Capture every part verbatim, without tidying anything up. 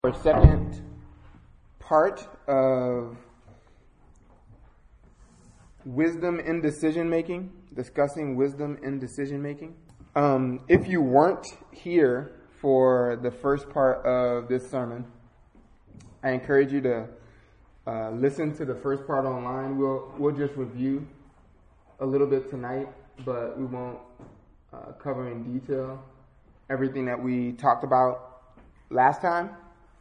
Our second part of wisdom in decision making, discussing wisdom in decision making. Um, if you weren't here for the first part of this sermon, I encourage you to uh, listen to the first part online. We'll we'll just review a little bit tonight, but we won't uh, cover in detail everything that we talked about last time.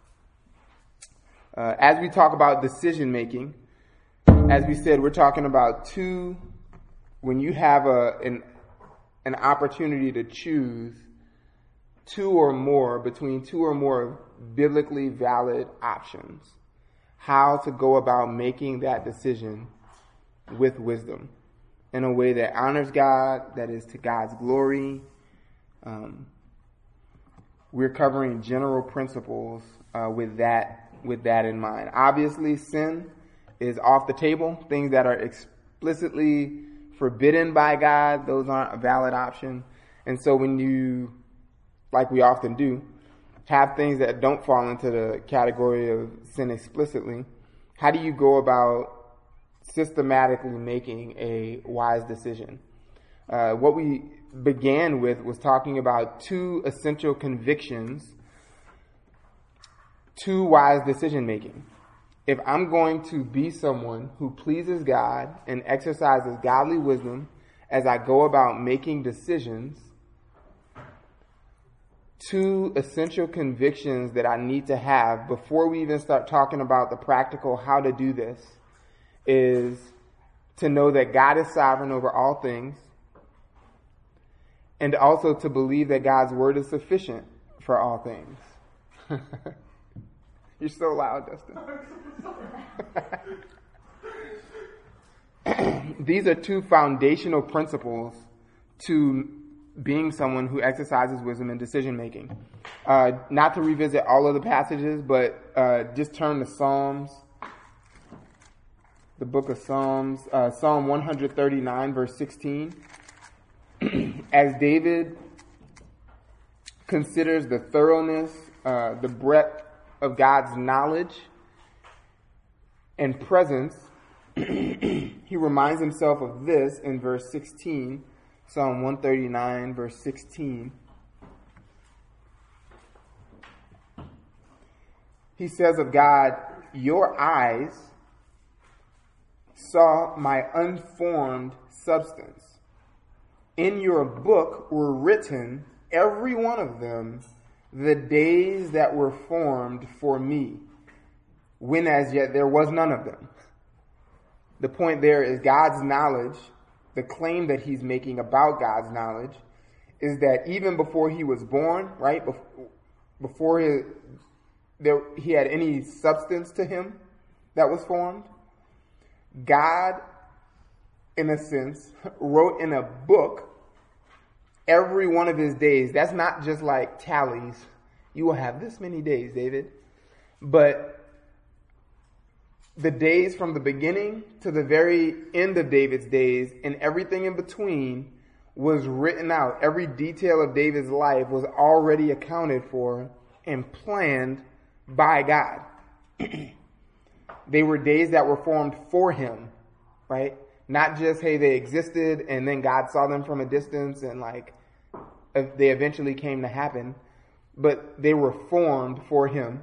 Uh, as we talk about decision making, as we said, we're talking about two, when you have a an, an opportunity to choose two or more, between two or more biblically valid options, how to go about making that decision with wisdom in a way that honors God, that is to God's glory. Um, we're covering general principles uh, with that with that in mind. Obviously, sin is off the table. Things that are explicitly forbidden by God, those aren't a valid option. And so when you, like we often do, have things that don't fall into the category of sin explicitly, how do you go about systematically making a wise decision? Uh, what we began with was talking about two essential convictions to wise decision making. If I'm going to be someone who pleases God and exercises godly wisdom as I go about making decisions, two essential convictions that I need to have before we even start talking about the practical how to do this is to know that God is sovereign over all things, and also to believe that God's word is sufficient for all things. You're so loud, Dustin. These are two foundational principles to being someone who exercises wisdom in decision making. Uh, not to revisit all of the passages, but uh, just turn to Psalms, the book of Psalms, uh, Psalm one thirty-nine, verse sixteen. As David considers the thoroughness, uh, the breadth of God's knowledge and presence, he reminds himself of this in verse sixteen, Psalm one thirty-nine, verse sixteen. He says of God, "Your eyes saw my unformed substance. In your book were written, every one of them, the days that were formed for me, when as yet there was none of them." The point there is God's knowledge, the claim that he's making about God's knowledge, is that even before he was born, right, before he, there, he had any substance to him that was formed, God, in a sense, wrote in a book every one of his days. That's not just like tallies. You will have this many days, David. But the days from the beginning to the very end of David's days and everything in between was written out. Every detail of David's life was already accounted for and planned by God. They were days that were formed for him, right? Not just, hey, they existed and then God saw them from a distance and like they eventually came to happen, but they were formed for him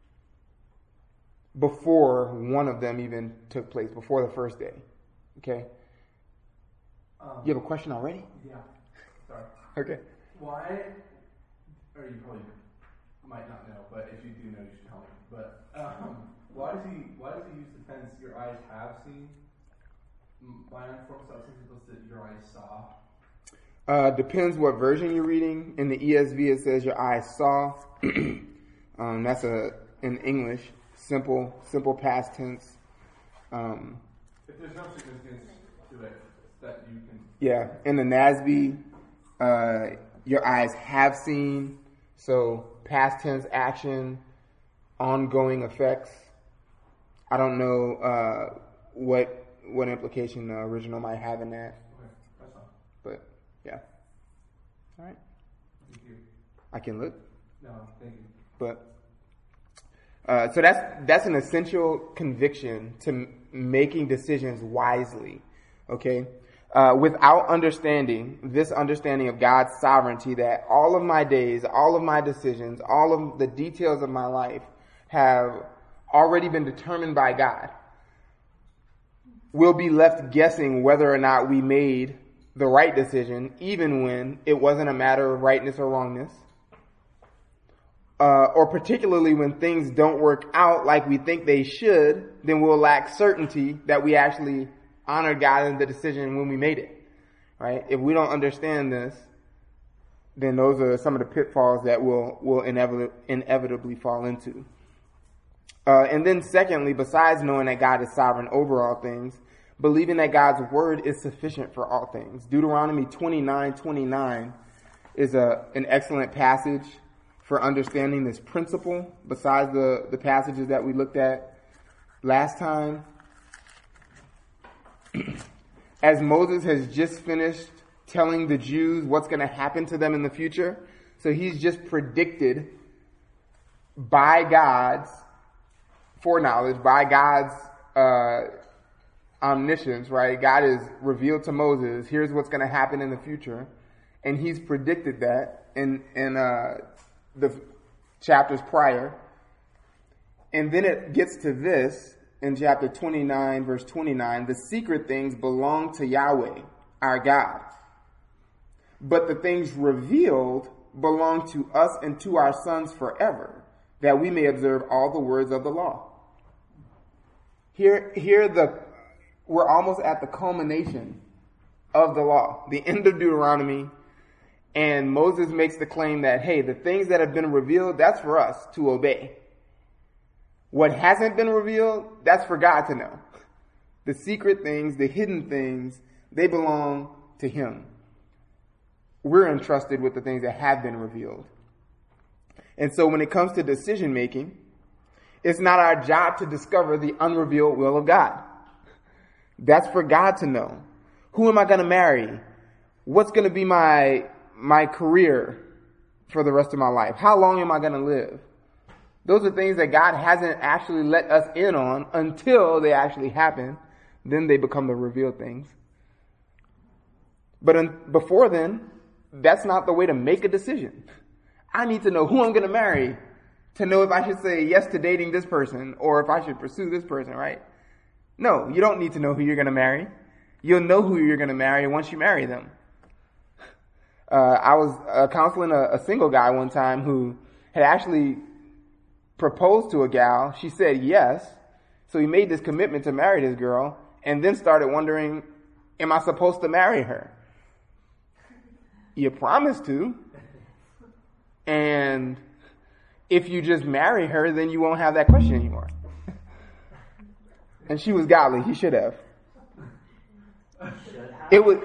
before one of them even took place, before the first day. Okay? Um, you have a question already? Yeah. Sorry. Okay. Why, or you probably might not know, but if you do know, you should tell me. But um, why does he why does he use the tense, your eyes have seen? My unformed substance is that your eyes saw. Uh, depends what version you're reading. In the E S V, it says your eyes saw. um, that's a in English, simple, simple past tense. Um, if there's no significance to it, that you can. Yeah, in the N A S B, uh, your eyes have seen. So past tense action, ongoing effects. I don't know uh, what what implication the original might have in that. Okay, that's fine. But yeah. All right. Thank you. I can look. No, thank you. But Uh, so that's that's an essential conviction to m- making decisions wisely. Okay, uh, without understanding this understanding of God's sovereignty, that all of my days, all of my decisions, all of the details of my life have already been determined by God, we'll be left guessing whether or not we made the right decision, even when it wasn't a matter of rightness or wrongness. Uh, or particularly when things don't work out like we think they should, then we'll lack certainty that we actually honored God in the decision when we made it, right? If we don't understand this, then those are some of the pitfalls that we'll, we'll inevitably, inevitably fall into. Uh, and then secondly, besides knowing that God is sovereign over all things, believing that God's word is sufficient for all things. Deuteronomy twenty-nine twenty-nine is a, an excellent passage for understanding this principle, besides the, the passages that we looked at last time. As Moses has just finished telling the Jews what's going to happen to them in the future, so he's just predicted by God's foreknowledge, by God's uh, omniscience, right? God has revealed to Moses, here's what's going to happen in the future, and he's predicted that in in uh, the chapters prior. And then it gets to this in chapter twenty-nine, verse twenty-nine, the secret things belong to Yahweh, our God. But the things revealed belong to us and to our sons forever, that we may observe all the words of the law. Here, here the, we're almost at the culmination of the law, the end of Deuteronomy. And Moses makes the claim that, hey, the things that have been revealed, that's for us to obey. What hasn't been revealed, that's for God to know. The secret things, the hidden things, they belong to him. We're entrusted with the things that have been revealed. And so when it comes to decision making, it's not our job to discover the unrevealed will of God. That's for God to know. Who am I going to marry? What's going to be my my career for the rest of my life? How long am I going to live? Those are things that God hasn't actually let us in on until they actually happen. Then they become the revealed things. But un- before then, that's not the way to make a decision. I need to know who I'm going to marry to know if I should say yes to dating this person or if I should pursue this person, right? No, you don't need to know who you're going to marry. You'll know who you're going to marry once you marry them. Uh, I was uh, counseling a, a single guy one time who had actually proposed to a gal. She said yes. So he made this commitment to marry this girl and then started wondering, am I supposed to marry her? You promised to. And if you just marry her, then you won't have that question anymore. And she was godly. He should have. It was...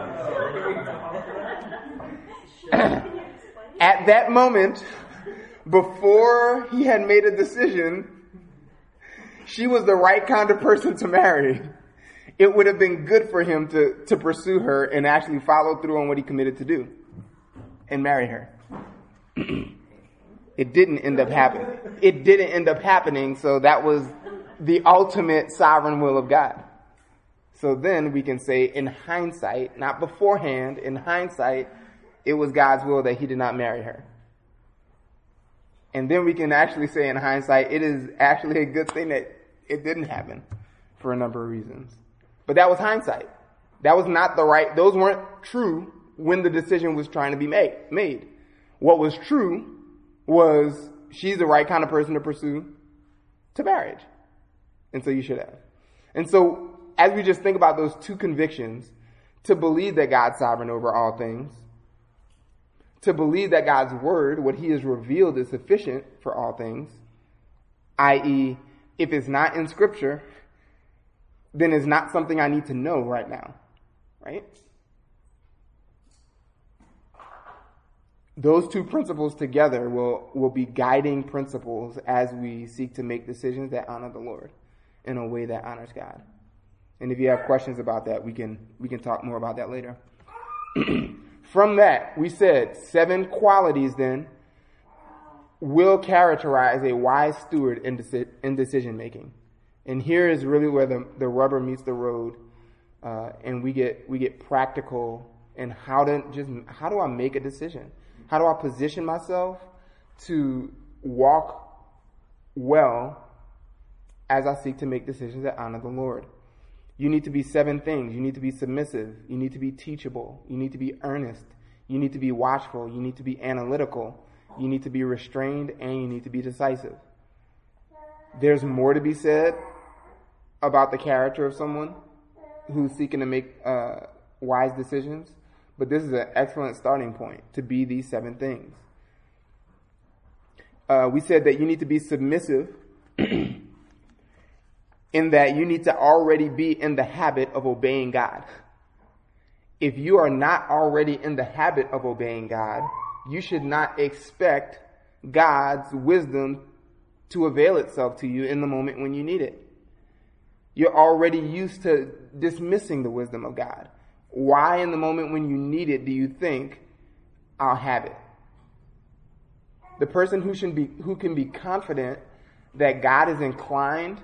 At that moment, before he had made a decision, she was the right kind of person to marry. It would have been good for him to, to pursue her and actually follow through on what he committed to do and marry her. It didn't end up happening. It didn't end up happening, so that was the ultimate sovereign will of God. So then we can say in hindsight, not beforehand, in hindsight, it was God's will that he did not marry her. And then we can actually say in hindsight, it is actually a good thing that it didn't happen for a number of reasons. But that was hindsight. That was not the right, those weren't true when the decision was trying to be made. made. What was true was she's the right kind of person to pursue to marriage. And so you should have. And so as we just think about those two convictions, to believe that God's sovereign over all things, to believe that God's word, what he has revealed, is sufficient for all things, that is, if it's not in scripture, then it's not something I need to know right now, right? Those two principles together will, will be guiding principles as we seek to make decisions that honor the Lord in a way that honors God. And if you have questions about that, we can we can talk more about that later. From that, we said seven qualities then will characterize a wise steward in, deci- in decision making. And here is really where the, the rubber meets the road, uh, and we get we get practical in how to just how do I make a decision? How do I position myself to walk well as I seek to make decisions that honor the Lord? You need to be seven things. You need to be submissive. You need to be teachable. You need to be earnest. You need to be watchful. You need to be analytical. You need to be restrained, and you need to be decisive. There's more to be said about the character of someone who's seeking to make uh, wise decisions, but this is an excellent starting point to be these seven things. Uh, we said that you need to be submissive in that you need to already be in the habit of obeying God. If you are not already in the habit of obeying God, you should not expect God's wisdom to avail itself to you in the moment when you need it. You're already used to dismissing the wisdom of God. Why in the moment when you need it do you think, I'll have it? The person who should be, who can be confident that God is inclined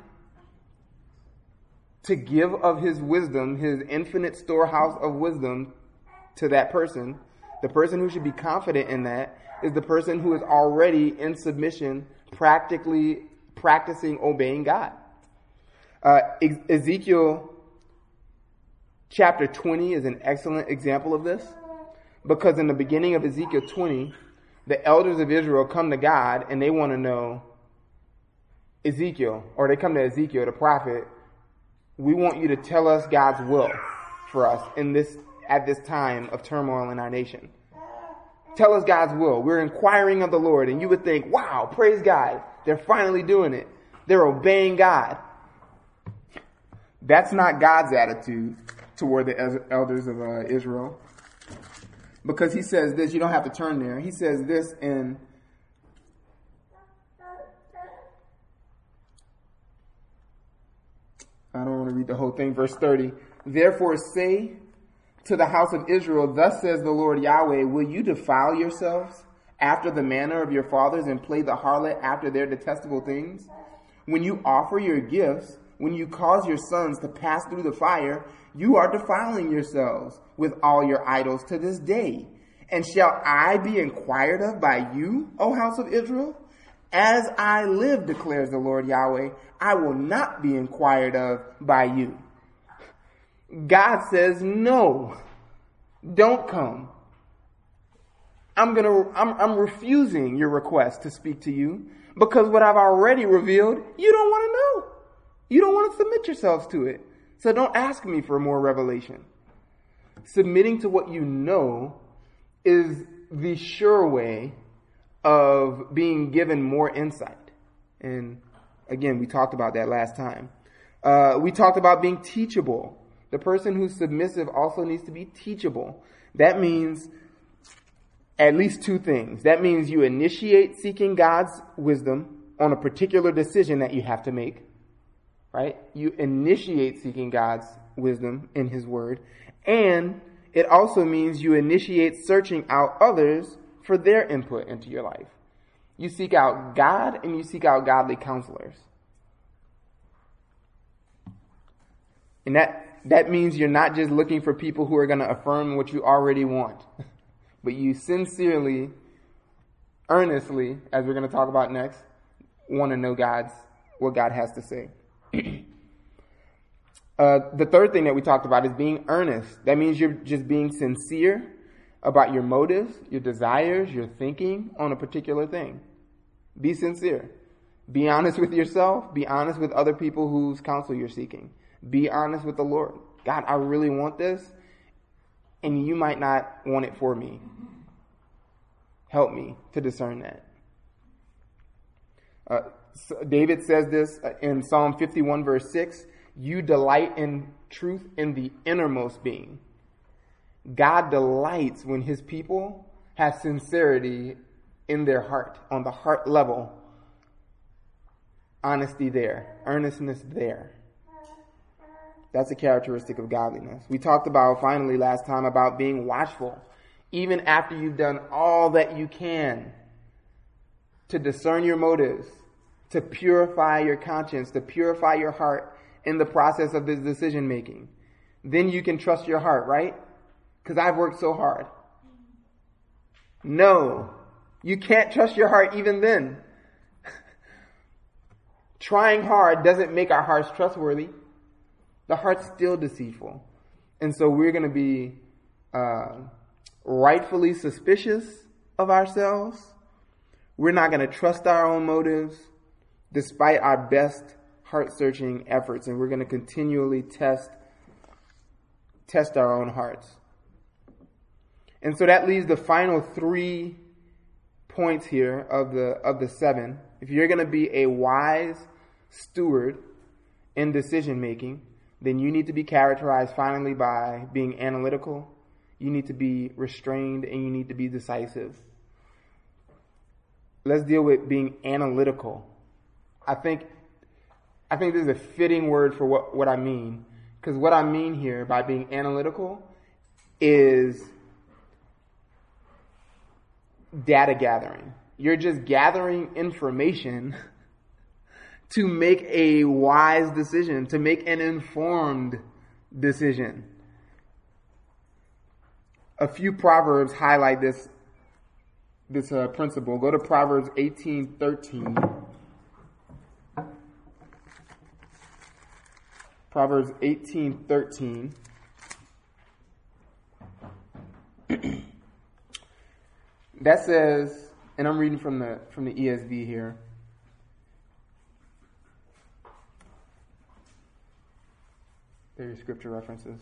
to give of his wisdom, his infinite storehouse of wisdom to that person, the person who should be confident in that is the person who is already in submission, practically practicing obeying God. Uh, Ezekiel chapter twenty is an excellent example of this, because in the beginning of Ezekiel twenty, the elders of Israel come to God and they want to know, Ezekiel, or they come to Ezekiel, the prophet, we want you to tell us God's will for us in this at this time of turmoil in our nation. Tell us God's will. We're inquiring of the Lord. And you would think, wow, praise God. They're finally doing it. They're obeying God. That's not God's attitude toward the elders of uh, Israel. Because he says this, you don't have to turn there. He says this in I don't want to read the whole thing. Verse thirty. Therefore say to the house of Israel, thus says the Lord Yahweh, will you defile yourselves after the manner of your fathers and play the harlot after their detestable things? When you offer your gifts, when you cause your sons to pass through the fire, you are defiling yourselves with all your idols to this day. And shall I be inquired of by you, O house of Israel? As I live, declares the Lord Yahweh, I will not be inquired of by you. God says, no, don't come. I'm gonna, I'm, I'm refusing your request to speak to you because what I've already revealed, you don't want to know. You don't want to submit yourselves to it. So don't ask me for more revelation. Submitting to what you know is the sure way of being given more insight. And again, we talked about that last time. Uh, we talked about being teachable. The person who's submissive also needs to be teachable. That means at least two things. That means you initiate seeking God's wisdom on a particular decision that you have to make. Right? You initiate seeking God's wisdom in his word. And it also means you initiate searching out others for their input into your life. You seek out God and you seek out godly counselors. And that, that means you're not just looking for people who are going to affirm what you already want, but you sincerely, earnestly, as we're going to talk about next, want to know God's, what God has to say. uh, the third thing that we talked about is being earnest. That means you're just being sincere about your motives, your desires, your thinking on a particular thing. Be sincere. Be honest with yourself. Be honest with other people whose counsel you're seeking. Be honest with the Lord. God, I really want this, and you might not want it for me. Help me to discern that. Uh, so David says this in Psalm fifty-one, verse six, you delight in truth in the innermost being. God delights when his people have sincerity in their heart, on the heart level. Honesty there, earnestness there. That's a characteristic of godliness. We talked about, finally, last time, about being watchful. Even after you've done all that you can, to discern your motives, to purify your conscience, to purify your heart in the process of this decision making. Then you can trust your heart, right? Because I've worked so hard. No, you can't trust your heart even then. Trying hard doesn't make our hearts trustworthy. The heart's still deceitful. And so we're going to be uh, rightfully suspicious of ourselves. We're not going to trust our own motives despite our best heart-searching efforts. And we're going to continually test, test our own hearts. And so that leaves the final three points here of the of the seven. If you're going to be a wise steward in decision making, then you need to be characterized finally by being analytical. You need to be restrained, and you need to be decisive. Let's deal with being analytical. I think I think this is a fitting word for what, what I mean. Because what I mean here by being analytical is data gathering. You're just gathering information to make a wise decision, to make an informed decision. A few proverbs highlight this this uh, principle. Go to Proverbs eighteen thirteen. Proverbs eighteen thirteen. That says, and I'm reading from the from the E S V here. There are your scripture references.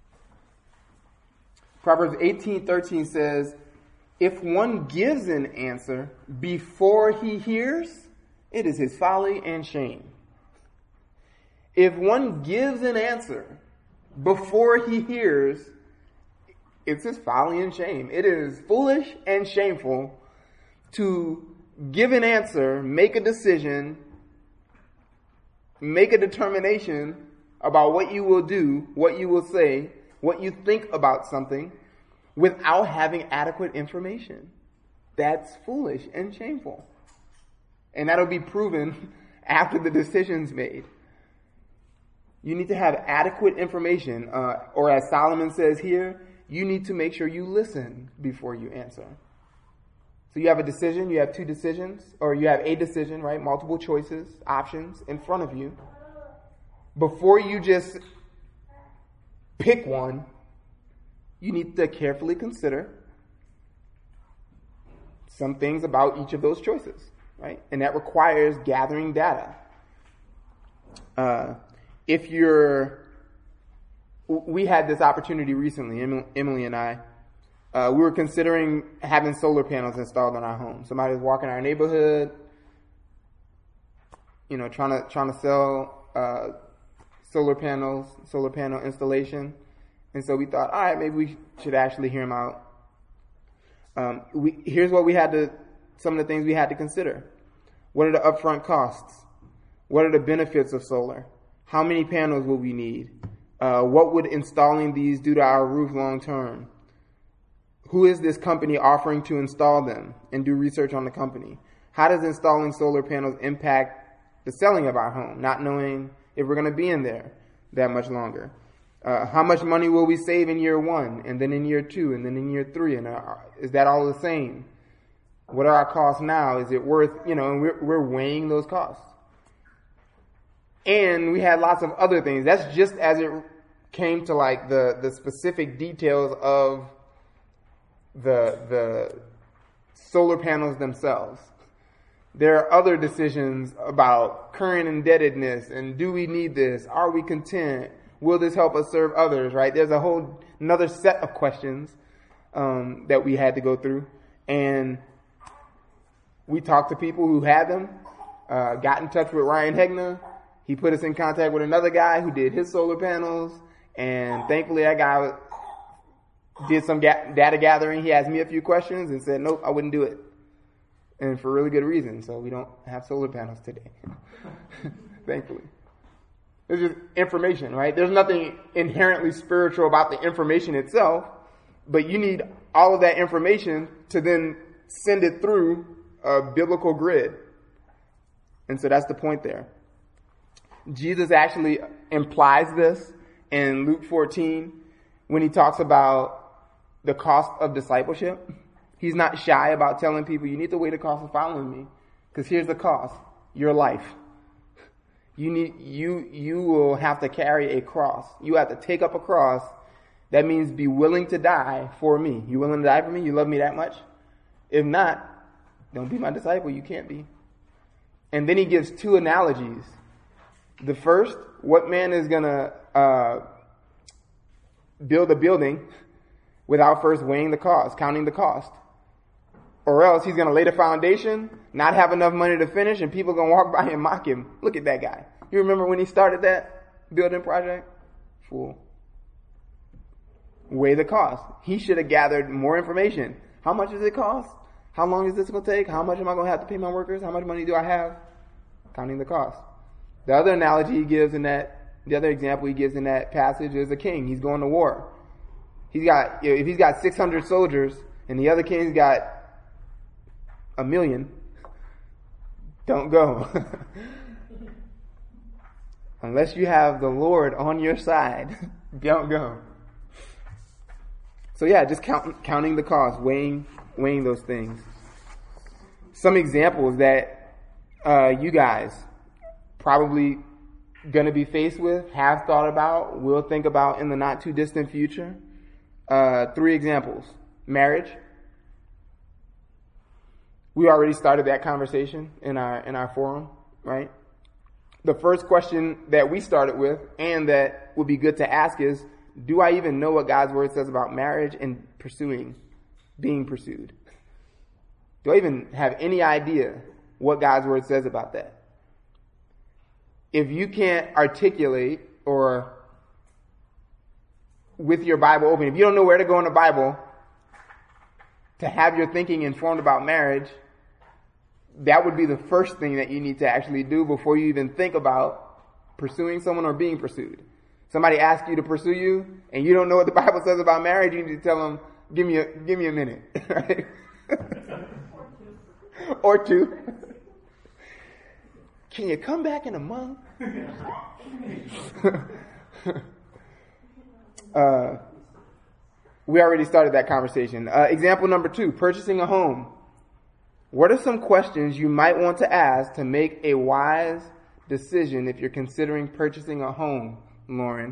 Proverbs eighteen thirteen says, if one gives an answer before he hears, it is his folly and shame. If one gives an answer before he hears, it's his folly and shame. It is foolish and shameful to give an answer, make a decision, make a determination about what you will do, what you will say, what you think about something without having adequate information. That's foolish and shameful. And that'll be proven after the decision's made. You need to have adequate information, uh, or as Solomon says here, you need to make sure you listen before you answer. So you have a decision, you have two decisions, or you have a decision, right? Multiple choices, options in front of you. Before you just pick one, you need to carefully consider some things about each of those choices, right? And that requires gathering data. Uh, if you're, we had this opportunity recently, Emily and I, uh, we were considering having solar panels installed on our home. Somebody was walking our neighborhood, you know, trying to, trying to sell, uh, solar panels, solar panel installation. And so we thought, all right, maybe we should actually hear him out. Um, we, here's what we had to, some of the things we had to consider. What are the upfront costs? What are the benefits of solar? How many panels will we need? Uh, what would installing these do to our roof long term? Who is this company offering to install them? And do research on the company. How does installing solar panels impact the selling of our home? Not knowing if we're going to be in there that much longer. Uh, how much money will we save in year one, and then in year two, and then in year three? And uh, is that all the same? What are our costs now? Is it worth, you know, and we're, we're weighing those costs. And we had lots of other things. That's just as it came to like the, the specific details of the, the solar panels themselves. There are other decisions about current indebtedness and do we need this? Are we content? Will this help us serve others, right? There's a whole another set of questions um, that we had to go through. And we talked to people who had them, uh, got in touch with Ryan Hegna. He put us in contact with another guy who did his solar panels. And thankfully that guy did some ga- data gathering. He asked me a few questions and said, nope, I wouldn't do it. And for really good reason. So we don't have solar panels today. Thankfully. It's just information, right? There's nothing inherently spiritual about the information itself, but you need all of that information to then send it through a biblical grid. And so that's the point there. Jesus actually implies this in Luke fourteen when he talks about the cost of discipleship. He's not shy about telling people, you need to weigh the cost of following me, because here's the cost: your life. You need you you will have to carry a cross. You have to take up a cross. That means be willing to die for me. You willing to die for me? You love me that much? If not, don't be my disciple. You can't be. And then he gives two analogies. The first, what man is going to uh, build a building without first weighing the cost, counting the cost? Or else he's going to lay the foundation, not have enough money to finish, and people are going to walk by and mock him. Look at that guy. You remember when he started that building project? Fool. Weigh the cost. He should have gathered more information. How much does it cost? How long is this going to take? How much am I going to have to pay my workers? How much money do I have? Counting the cost. The other analogy he gives in that, the other example he gives in that passage is a king. He's going to war. He's got, if he's got six hundred soldiers and the other king's got a million, don't go. Unless you have the Lord on your side, don't go. So yeah, just count, counting the cost, weighing, weighing those things. Some examples that uh, you guys probably going to be faced with, have thought about, will think about in the not too distant future. Uh, three examples. Marriage. We already started that conversation in our in our forum, right? The first question that we started with, and that would be good to ask, is, do I even know what God's word says about marriage and pursuing, being pursued? Do I even have any idea what God's word says about that? If you can't articulate, or with your Bible open, if you don't know where to go in the Bible to have your thinking informed about marriage, that would be the first thing that you need to actually do before you even think about pursuing someone or being pursued. Somebody asks you to pursue you, and you don't know what the Bible says about marriage, you need to tell them, give me a, give me a minute. Right? Or two. Can you come back in a month? uh, we already started that conversation. Uh, example number two, purchasing a home. What are some questions you might want to ask to make a wise decision if you're considering purchasing a home, Lauren?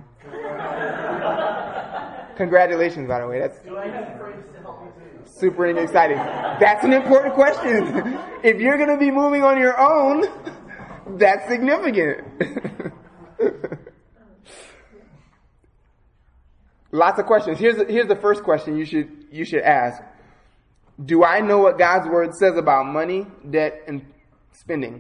Congratulations, by the way. That's super exciting. That's an important question. If you're going to be moving on your own, that's significant. Lots of questions. Here's the, here's the first question you should you should ask. Do I know what God's word says about money, debt, and spending?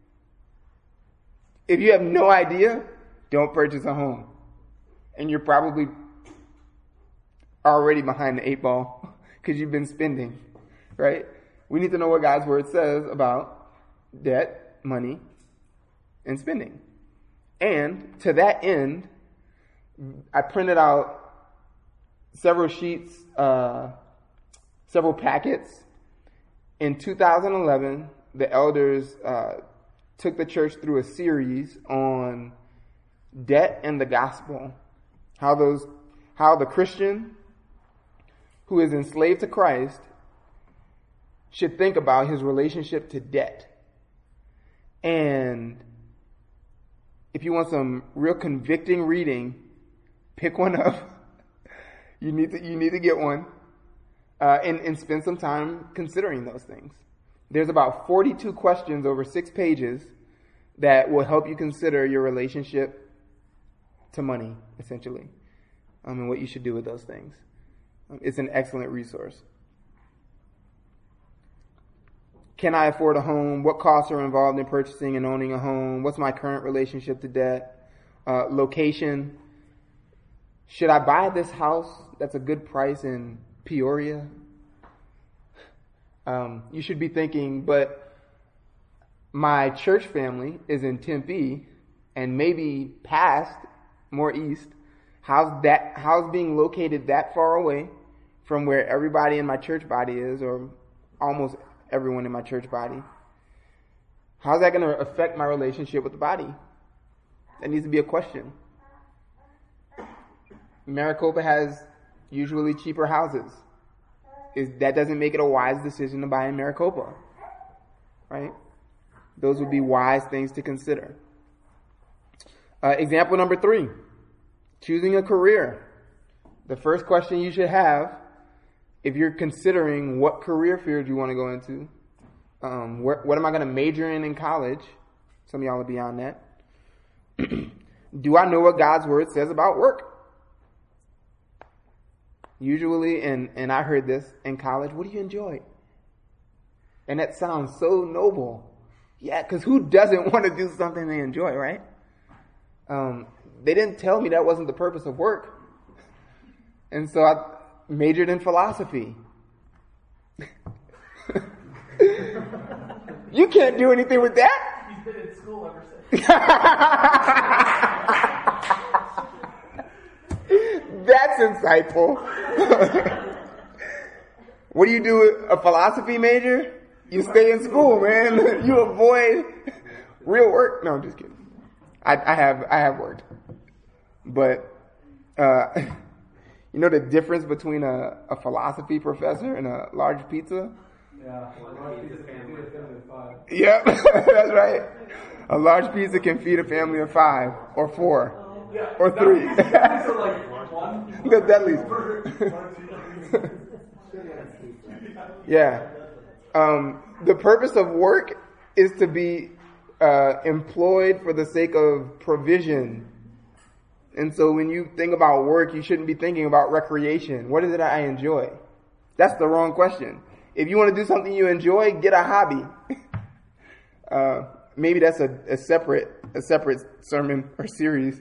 If you have no idea, don't purchase a home. And you're probably already behind the eight ball because you've been spending, right? We need to know what God's word says about debt, money, and spending. And to that end, I printed out several sheets, uh, several packets. In two thousand eleven, the elders uh, took the church through a series on debt and the gospel. How those, how the Christian who is enslaved to Christ should think about his relationship to debt. And if you want some real convicting reading, pick one up. You need to, you need to get one. Uh, and, and spend some time considering those things. There's about forty-two questions over six pages that will help you consider your relationship to money, essentially, um, and what you should do with those things. Um, it's an excellent resource. Can I afford a home? What costs are involved in purchasing and owning a home? What's my current relationship to debt? Uh, location. Should I buy this house that's a good price in Peoria? Um, you should be thinking, but my church family is in Tempe and maybe past, more east. How's that, how's being located that far away from where everybody in my church body is, or almost everyone in my church body. How's that going to affect my relationship with the body? That needs to be a question. Maricopa has usually cheaper houses. Is, that doesn't make it a wise decision to buy in Maricopa, right? Those would be wise things to consider. Uh, example number three, choosing a career. The first question you should have, if you're considering what career field you want to go into, um, where, what am I going to major in in college? Some of y'all are beyond that. Do I know what God's word says about work? Usually, and, and I heard this in college, what do you enjoy? And that sounds so noble. Yeah, because who doesn't want to do something they enjoy, right? Um, they didn't tell me that wasn't the purpose of work. And so I majored in philosophy. You can't do anything with that. He's been in school ever since. That's insightful. What do you do with a philosophy major? You stay in school, man. You avoid real work. No, I'm just kidding. I, I have I have worked, but uh, you know the difference between a, a philosophy professor and a large pizza? Yeah, a large pizza can feed a family of five. Yep, that's right. A large pizza can feed a family of five or four. Yeah, or three. That, so like one. That's at least. Yeah. Um, the purpose of work is to be uh, employed for the sake of provision. And so when you think about work, you shouldn't be thinking about recreation. What is it I enjoy? That's the wrong question. If you want to do something you enjoy, get a hobby. uh, maybe that's a, a separate a separate sermon or series.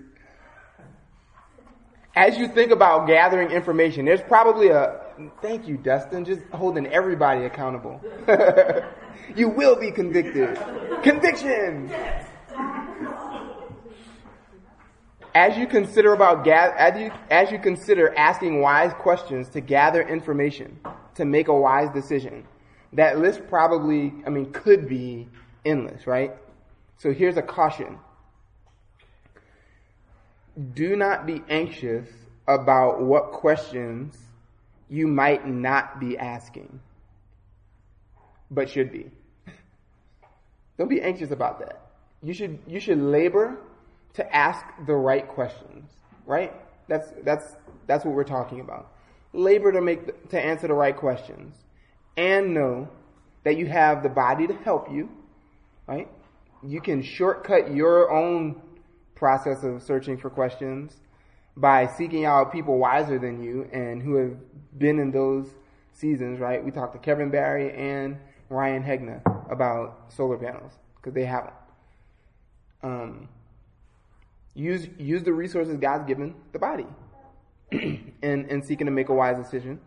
As you think about gathering information, there's probably a, thank you, Dustin, just holding everybody accountable. You will be convicted. Conviction! As you consider about, as you, as you consider asking wise questions to gather information, to make a wise decision, that list probably, I mean, could be endless, right? So here's a caution. Do not be anxious about what questions you might not be asking, but should be. Don't be anxious about that. You should you should labor to ask the right questions, right? That's that's that's what we're talking about. Labor to make the, to answer the right questions, and know that you have the body to help you, right? You can shortcut your own process of searching for questions by seeking out people wiser than you and who have been in those seasons, right? We talked to Kevin Barry and Ryan Hegna about solar panels because they haven't. Um, use use the resources God's given the body and, and seeking to make a wise decision.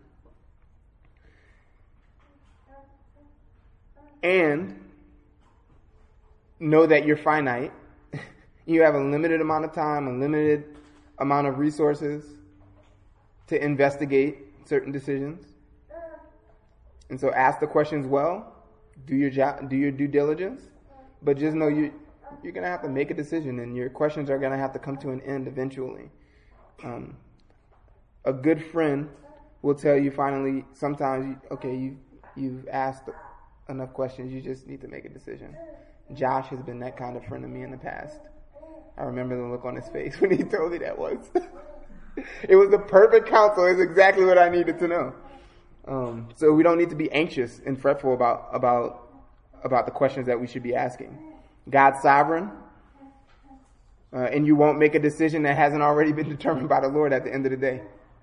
And know that you're finite. You have a limited amount of time, a limited amount of resources to investigate certain decisions. And so ask the questions well, do your job, do your due diligence, but just know you, you're going to have to make a decision and your questions are going to have to come to an end eventually. Um, a good friend will tell you finally, sometimes, you, okay, you, you've asked enough questions, you just need to make a decision. Josh has been that kind of friend to me in the past. I remember the look on his face when he told me that was. It was the perfect counsel. It's exactly what I needed to know. Um, so we don't need to be anxious and fretful about, about, about the questions that we should be asking. God's sovereign, uh, and you won't make a decision that hasn't already been determined by the Lord at the end of the day.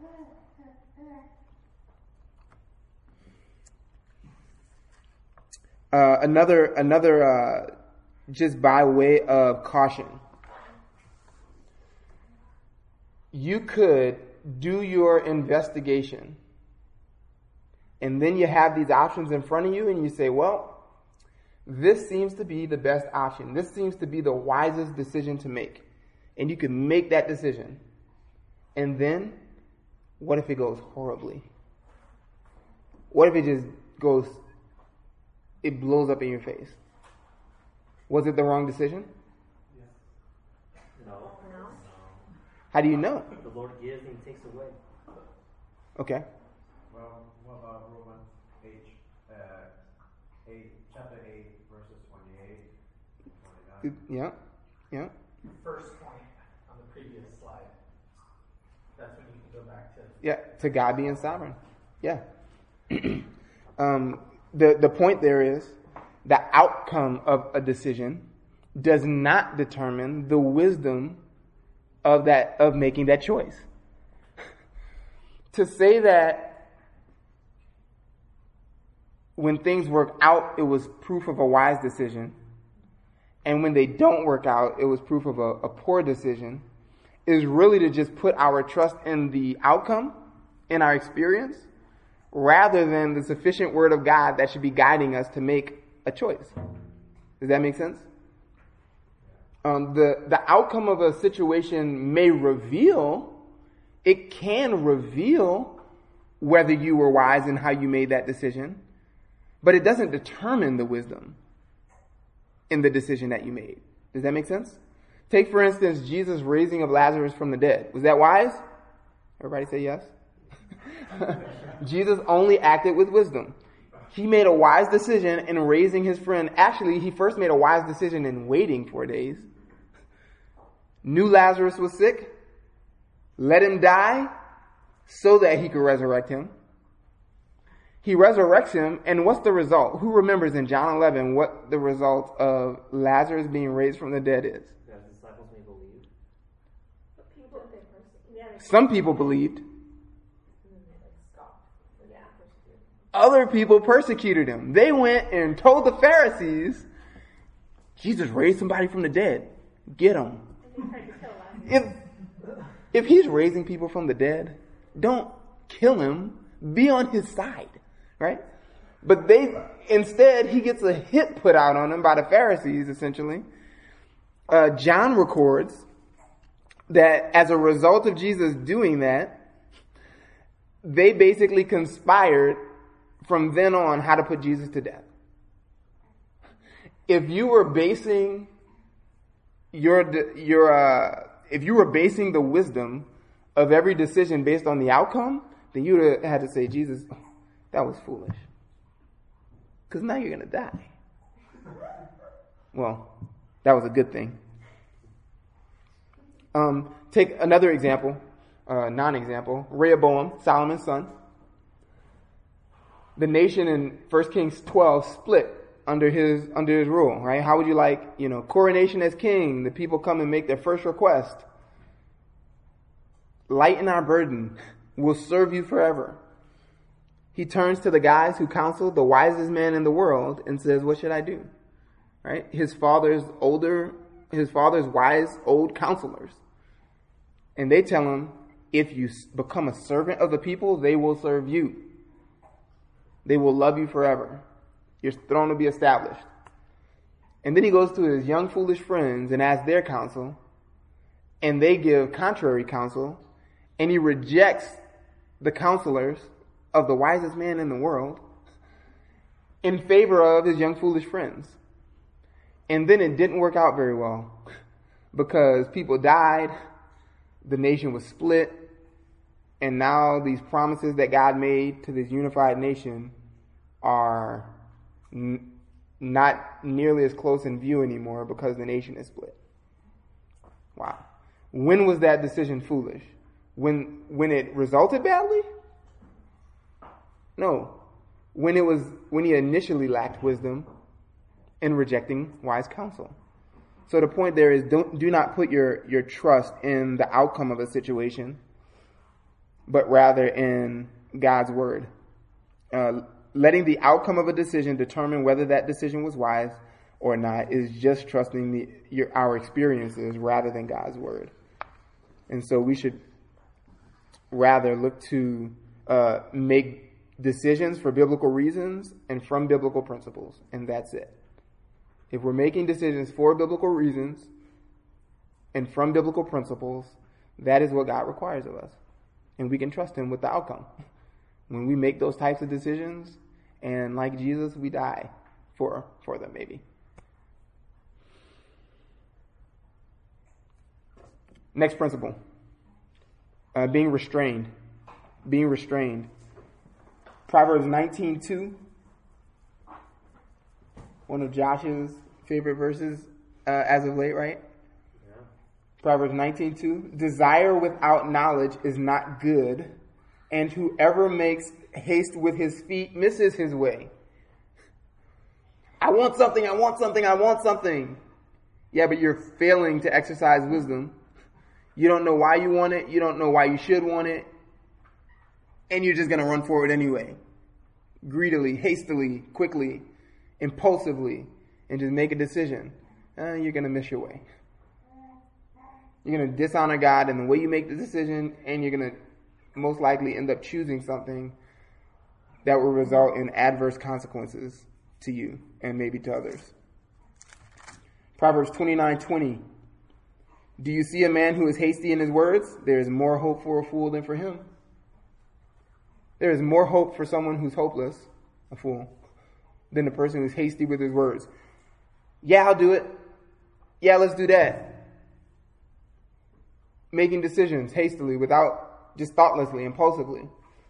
Uh, another, another, uh, just by way of caution. You could do your investigation and then you have these options in front of you and you say, well, this seems to be the best option. This seems to be the wisest decision to make. And you can make that decision. And then, what if it goes horribly? What if it just goes it blows up in your face. Was it the wrong decision? No. No. How do you know? The Lord gives and He takes away. Okay. Well, what about Romans eight, uh, eight, chapter eight, verses twenty-eight, twenty-nine? Yeah. Yeah. First point on the previous slide. That's when you can go back to. Yeah. To God being sovereign. Yeah. um, the the point there is the outcome of a decision does not determine the wisdom of that of making that choice. To say that when things work out, it was proof of a wise decision, and when they don't work out, it was proof of a, a poor decision, is really to just put our trust in the outcome, in our experience, rather than the sufficient word of God that should be guiding us to make a choice. Does that make sense? Um, the, the outcome of a situation may reveal, it can reveal whether you were wise in how you made that decision, but it doesn't determine the wisdom in the decision that you made. Does that make sense? Take, for instance, Jesus' raising of Lazarus from the dead. Was that wise? Everybody say yes. Jesus only acted with wisdom. He made a wise decision in raising his friend. Actually, he first made a wise decision in waiting four days. Knew Lazarus was sick. Let him die so that he could resurrect him. He resurrects him, and what's the result? Who remembers in John eleven what the result of Lazarus being raised from the dead is? That the disciples may believe. But people, they perse- yeah, they Some people believed. and then they like scoffed. Yeah, persecuted. Other people persecuted him. They went and told the Pharisees, Jesus raised somebody from the dead. Get him. And they tried to kill Lazarus. If, if he's raising people from the dead, don't kill him. Be on his side. Right? But they, instead, he gets a hit put out on him by the Pharisees, essentially. Uh, John records that as a result of Jesus doing that, they basically conspired from then on how to put Jesus to death. If you were basing your, your, uh, if you were basing the wisdom of every decision based on the outcome, then you would have had to say, Jesus, that was foolish. Because now you're going to die. Well, that was a good thing. Um, take another example, uh, non-example. Rehoboam, Solomon's son. The nation in First Kings twelve split under his under his rule, right? How would you like, you know, coronation as king? The people come and make their first request. Lighten our burden. We'll serve you forever. He turns to the guys who counseled the wisest man in the world and says, what should I do? Right? His father's older, his father's wise old counselors. And they tell him, if you become a servant of the people, they will serve you. They will love you forever. Your throne will be established. And then he goes to his young foolish friends and asks their counsel. And they give contrary counsel. And he rejects the counselors of the wisest man in the world in favor of his young foolish friends. And then it didn't work out very well because people died, the nation was split, and now these promises that God made to this unified nation are n- not nearly as close in view anymore because the nation is split. Wow. When was that decision foolish? When when it resulted badly? No. When it was when he initially lacked wisdom in rejecting wise counsel. So the point there is don't do not put your, your trust in the outcome of a situation, but rather in God's word. Uh, letting the outcome of a decision determine whether that decision was wise or not is just trusting the your, our experiences rather than God's word. And so we should rather look to uh, make decisions for biblical reasons and from biblical principles, and that's it. If we're making decisions for biblical reasons and from biblical principles, that is what God requires of us, and we can trust him with the outcome. When we make those types of decisions, and like Jesus, we die for, for them, maybe. Next principle. Uh, being restrained. Being restrained. Proverbs nineteen two. One of Josh's favorite verses uh, as of late, right? Yeah. Proverbs nineteen two. Desire without knowledge is not good, and whoever makes haste with his feet misses his way. I want something, I want something, I want something. Yeah, but you're failing to exercise wisdom. You don't know why you want it. You don't know why you should want it. And you're just going to run for it anyway. Greedily, hastily, quickly, impulsively, and just make a decision. Uh, you're going to miss your way. You're going to dishonor God in the way you make the decision, and you're going to most likely end up choosing something that will result in adverse consequences to you and maybe to others. Proverbs twenty-nine twenty. Do you see a man who is hasty in his words? There is more hope for a fool than for him. There is more hope for someone who's hopeless, a fool, than the person who's hasty with his words. Yeah, I'll do it. Yeah, let's do that. Making decisions hastily, without, just thoughtlessly, impulsively.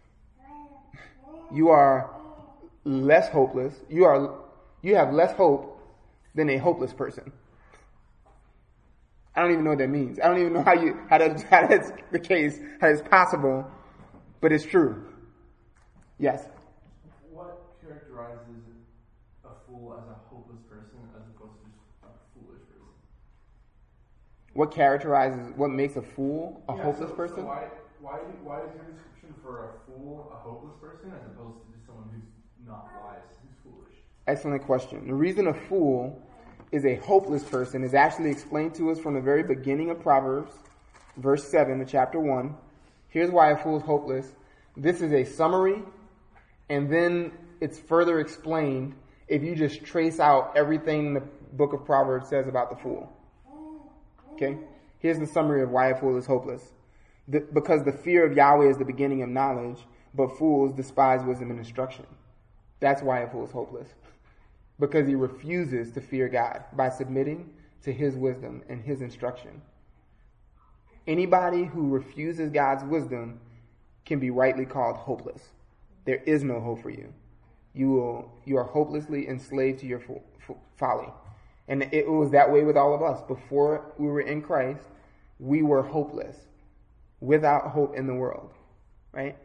You are less hopeless. You are, you have less hope than a hopeless person. I don't even know what that means. I don't even know how you, how that's, how that's the case, how it's possible, but it's true. Yes? What characterizes a fool as a hopeless person as opposed to just a foolish person? What characterizes, what makes a fool a yeah, hopeless so, person? So why, why, why is your description for a fool a hopeless person as opposed to just someone who's not wise, who's foolish? Excellent question. The reason a fool is a hopeless person is actually explained to us from the very beginning of Proverbs, verse seven of chapter one. Here's why a fool is hopeless. This is a summary, and then it's further explained if you just trace out everything the book of Proverbs says about the fool. Okay? Here's the summary of why a fool is hopeless. The, because the fear of Yahweh is the beginning of knowledge, but fools despise wisdom and instruction. That's why a fool is hopeless. Because he refuses to fear God by submitting to his wisdom and his instruction. Anybody who refuses God's wisdom can be rightly called hopeless. There is no hope for you. You will, you are hopelessly enslaved to your fo- fo- folly. And it was that way with all of us. Before we were in Christ, we were hopeless, without hope in the world, right?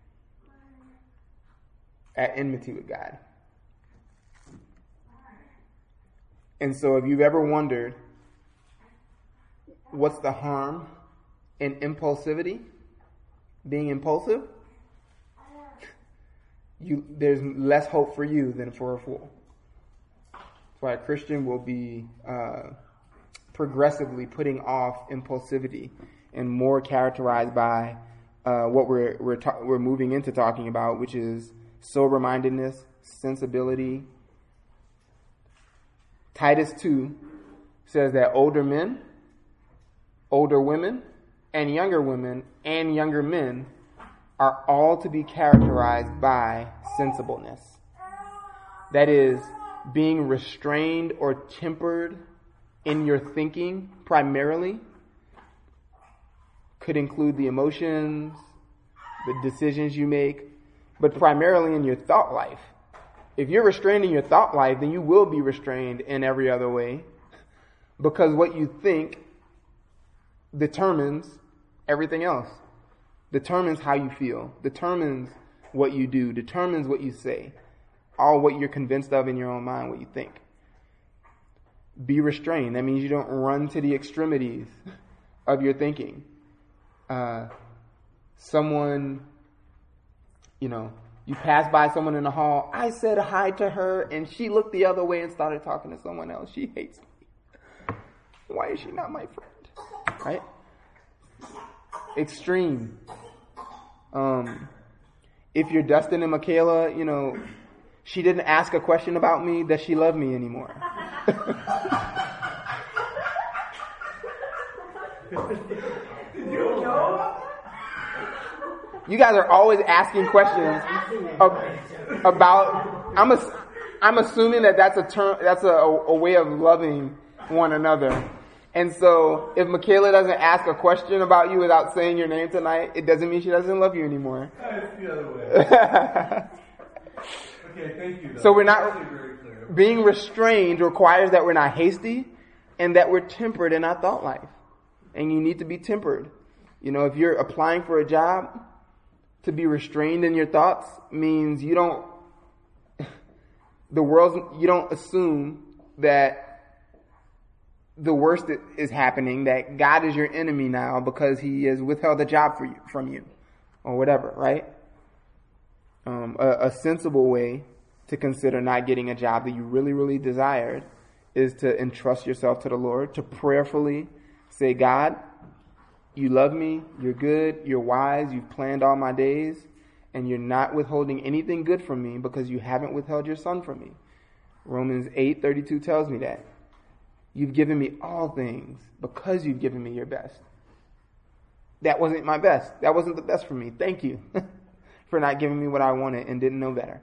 At enmity with God. And so if you've ever wondered, what's the harm in impulsivity, being impulsive, you, there's less hope for you than for a fool. That's why a Christian will be uh, progressively putting off impulsivity and more characterized by uh, what we're we're ta- we're moving into talking about, which is sober-mindedness, sensibility. Titus two says that older men, older women, and younger women and younger men are all to be characterized by sensibleness. That is, being restrained or tempered in your thinking primarily. Could include the emotions, the decisions you make, but primarily in your thought life. If you're restrained in your thought life, then you will be restrained in every other way, because what you think determines everything else. Determines how you feel, determines what you do, determines what you say, all what you're convinced of in your own mind, what you think. Be restrained. That means you don't run to the extremities of your thinking. Uh, someone, you know, you pass by someone in the hall. I said hi to her and she looked the other way and started talking to someone else. She hates me. Why is she not my friend? Right? Extreme. Um, if you're Dustin and Michaela, you know, she didn't ask a question about me, does she love me anymore? You guys are always asking questions of, about, I'm a, I'm assuming that that's a term, that's a, a way of loving one another. And so if Michaela doesn't ask a question about you without saying your name tonight, it doesn't mean she doesn't love you anymore. It's the other way. Okay, thank you. Though. So we're not, Actually very clear. being restrained requires that we're not hasty and that we're tempered in our thought life. And you need to be tempered. You know, if you're applying for a job, to be restrained in your thoughts means you don't, the world's, you don't assume that the worst is happening, that God is your enemy now because he has withheld the job for you, from you, or whatever, right? Um, a, a sensible way to consider not getting a job that you really, really desired is to entrust yourself to the Lord, to prayerfully say, God, you love me, you're good, you're wise, you've planned all my days, and you're not withholding anything good from me because you haven't withheld your son from me. Romans eight thirty-two tells me that. You've given me all things because you've given me your best. That wasn't my best. That wasn't the best for me. Thank you for not giving me what I wanted and didn't know better.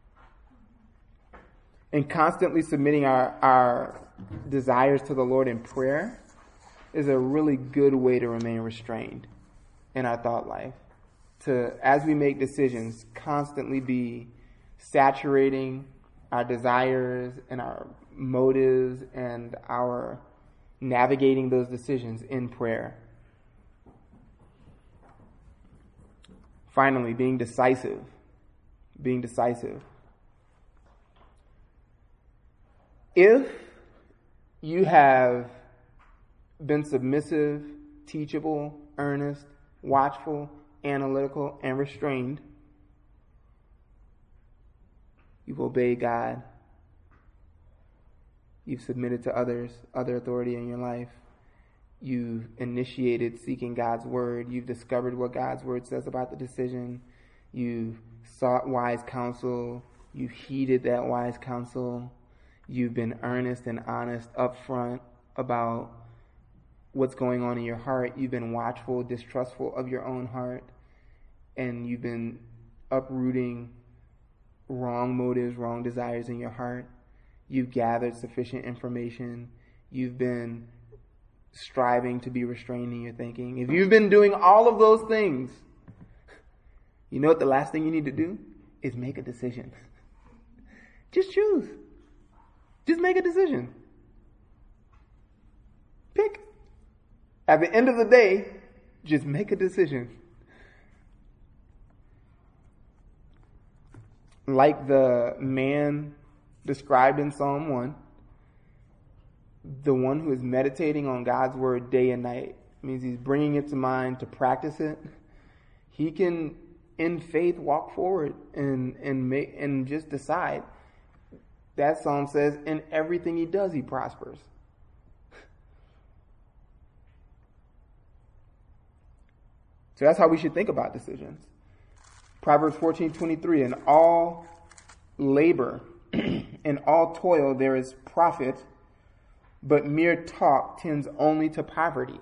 And constantly submitting our, our desires to the Lord in prayer is a really good way to remain restrained in our thought life. To, as we make decisions, constantly be saturating our desires and our motives and our navigating those decisions in prayer. Finally, being decisive. Being decisive. If you have been submissive, teachable, earnest, watchful, analytical, and restrained, you've obeyed God. You've submitted to others, other authority in your life. You've initiated seeking God's word. You've discovered what God's word says about the decision. You've sought wise counsel. You've heeded that wise counsel. You've been earnest and honest upfront about what's going on in your heart. You've been watchful, distrustful of your own heart. And you've been uprooting wrong motives, wrong desires in your heart. You've gathered sufficient information. You've been striving to be restrained in your thinking. If you've been doing all of those things, you know what the last thing you need to do is make a decision. Just choose. Just make a decision. Pick. At the end of the day, just make a decision. Like the man described in Psalm one, the one who is meditating on God's word day and night, means he's bringing it to mind to practice it. He can, in faith, walk forward and and make and just decide. That psalm says, in everything he does, he prospers. So that's how we should think about decisions. Proverbs fourteen twenty-three, in all labor, in all toil there is profit, but mere talk tends only to poverty.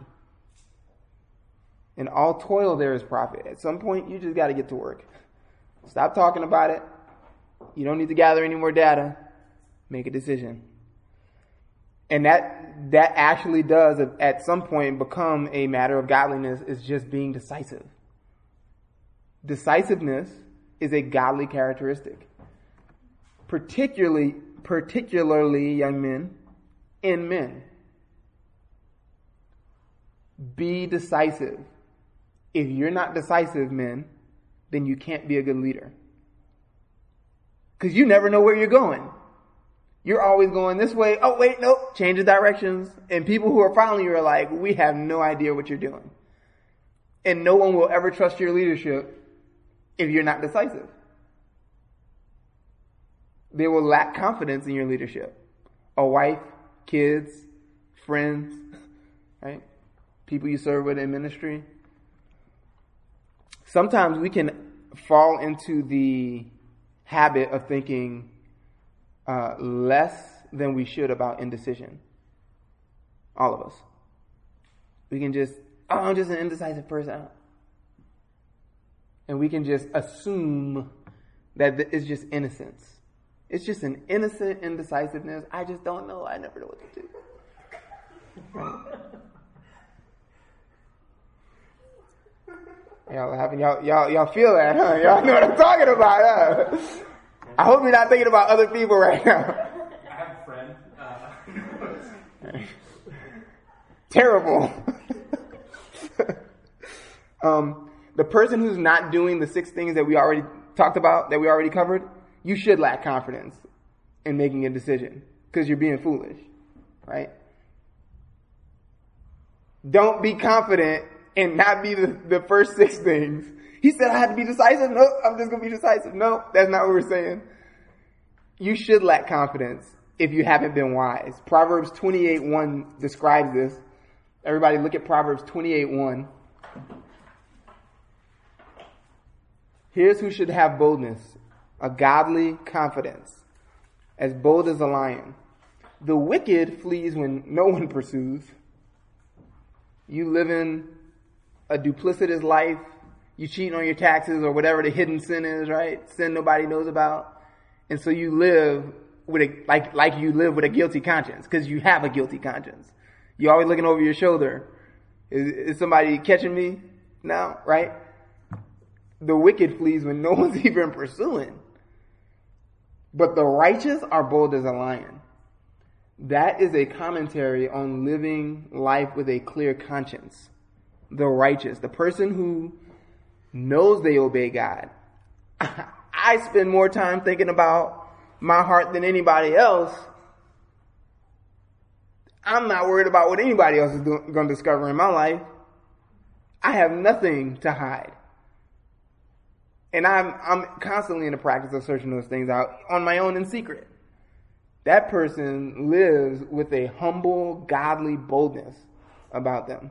In all toil there is profit. At some point, you just got to get to work. Stop talking about it. You don't need to gather any more data. Make a decision. And that that actually does, at some point, become a matter of godliness, is just being decisive. Decisiveness is a godly characteristic. Particularly, particularly young men, in men. Be decisive. If you're not decisive, men, then you can't be a good leader. Because you never know where you're going. You're always going this way. Oh, wait, nope. Change of directions. And people who are following you are like, we have no idea what you're doing. And no one will ever trust your leadership if you're not decisive. They will lack confidence in your leadership. A wife, kids, friends, right? People you serve with in ministry. Sometimes we can fall into the habit of thinking uh, less than we should about indecision. All of us. We can just, oh, I'm just an indecisive person. And we can just assume that it's just innocence. It's just an innocent indecisiveness. I just don't know. I never know what to do. Right? Y'all laughing. Y'all, y'all, y'all feel that, huh? Y'all know what I'm talking about, huh? I hope you're not thinking about other people right now. I have a friend. Uh, Terrible. um, the person who's not doing the six things that we already talked about, that we already covered, you should lack confidence in making a decision because you're being foolish, right? Don't be confident and not be the, the first six things. He said I had to be decisive. No, I'm just going to be decisive. No, that's not what we're saying. You should lack confidence if you haven't been wise. Proverbs twenty-eight one describes this. Everybody look at Proverbs twenty-eight one. Here's who should have boldness, a godly confidence, as bold as a lion. The wicked flees when no one pursues. You live in a duplicitous life. You cheating on your taxes or whatever the hidden sin is, right? Sin nobody knows about. And so you live with a, like, like you live with a guilty conscience because you have a guilty conscience. You're always looking over your shoulder. Is, is somebody catching me now, right? The wicked flees when no one's even pursuing. But the righteous are bold as a lion. That is a commentary on living life with a clear conscience. The righteous, the person who knows they obey God. I spend more time thinking about my heart than anybody else. I'm not worried about what anybody else is going to discover in my life. I have nothing to hide. And I'm I'm constantly in the practice of searching those things out on my own in secret. That person lives with a humble, godly boldness about them.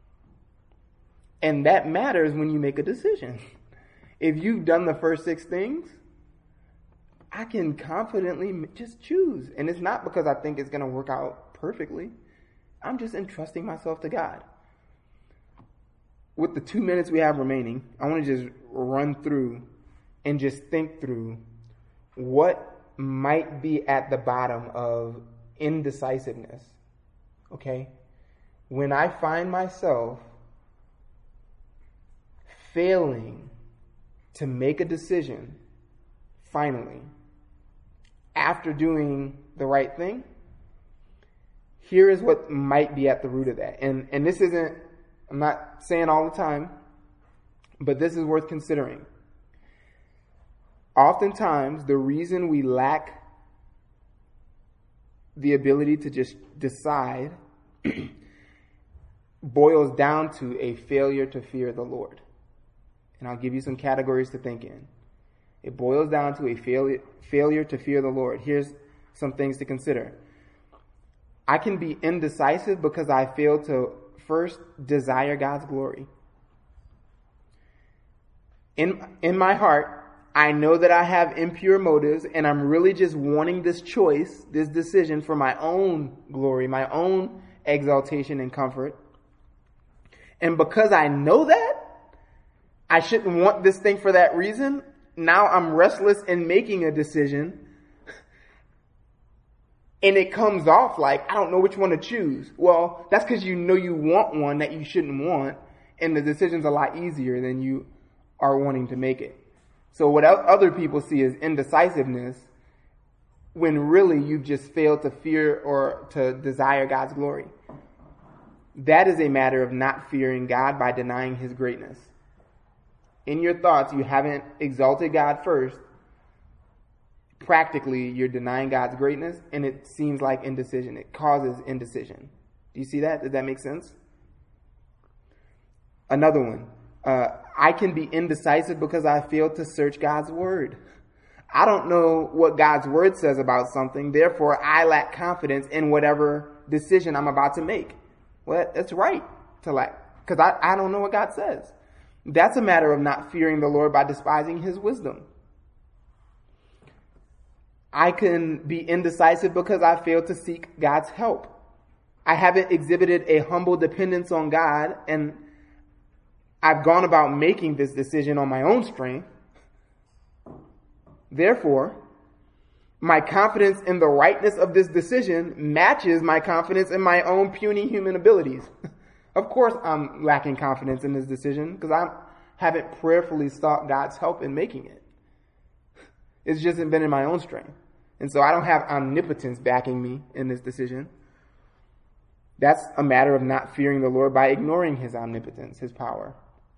And that matters when you make a decision. If you've done the first six things, I can confidently just choose. And it's not because I think it's going to work out perfectly. I'm just entrusting myself to God. With the two minutes we have remaining, I want to just run through and just think through what might be at the bottom of indecisiveness. Okay? When I find myself failing to make a decision, finally, after doing the right thing, here is what might be at the root of that. And and this isn't, I'm not saying all the time, but this is worth considering. Oftentimes, the reason we lack the ability to just decide boils down to a failure to fear the Lord. And I'll give you some categories to think in. It boils down to a failure, failure to fear the Lord. Here's some things to consider. I can be indecisive because I fail to first desire God's glory. In, in my heart, I know that I have impure motives and I'm really just wanting this choice, this decision for my own glory, my own exaltation and comfort. And because I know that, I shouldn't want this thing for that reason. Now I'm restless in making a decision. And it comes off like, I don't know which one to choose. Well, that's because you know you want one that you shouldn't want. And the decision's a lot easier than you are wanting to make it. So what other people see as indecisiveness, when really you've just failed to fear or to desire God's glory. That is a matter of not fearing God by denying his greatness. In your thoughts, you haven't exalted God first. Practically, you're denying God's greatness, and it seems like indecision. It causes indecision. Do you see that? Does that make sense? Another one. Uh, I can be indecisive because I fail to search God's word. I don't know what God's word says about something. Therefore, I lack confidence in whatever decision I'm about to make. Well, that's right to lack, because I, I don't know what God says. That's a matter of not fearing the Lord by despising his wisdom. I can be indecisive because I fail to seek God's help. I haven't exhibited a humble dependence on God, and I've gone about making this decision on my own strength. Therefore, my confidence in the rightness of this decision matches my confidence in my own puny human abilities. Of course, I'm lacking confidence in this decision because I haven't prayerfully sought God's help in making it. It's just been in my own strength. And so I don't have omnipotence backing me in this decision. That's a matter of not fearing the Lord by ignoring his omnipotence, his power.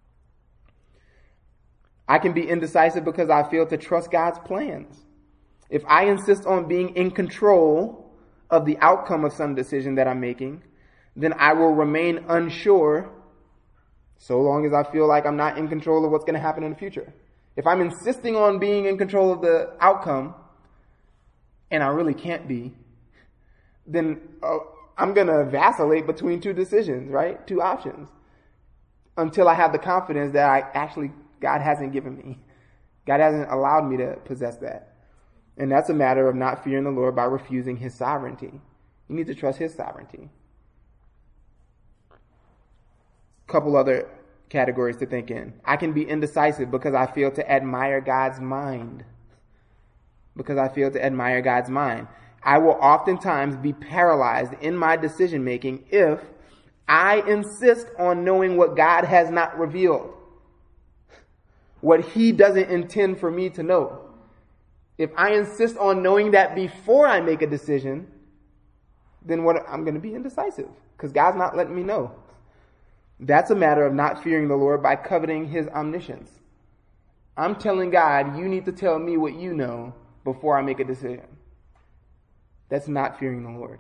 I can be indecisive because I fail to trust God's plans. If I insist on being in control of the outcome of some decision that I'm making, then I will remain unsure so long as I feel like I'm not in control of what's going to happen in the future. If I'm insisting on being in control of the outcome, and I really can't be, then uh, I'm going to vacillate between two decisions, right? Two options. Until I have the confidence that I actually, God hasn't given me. God hasn't allowed me to possess that. And that's a matter of not fearing the Lord by refusing his sovereignty. You need to trust his sovereignty. Couple other categories to think in. I can be indecisive because I fail to admire God's mind. Because I fail to admire God's mind. I will oftentimes be paralyzed in my decision making if I insist on knowing what God has not revealed. What he doesn't intend for me to know. If I insist on knowing that before I make a decision, then what I'm going to be indecisive because God's not letting me know. That's a matter of not fearing the Lord by coveting his omniscience. I'm telling God, you need to tell me what you know before I make a decision. That's not fearing the Lord.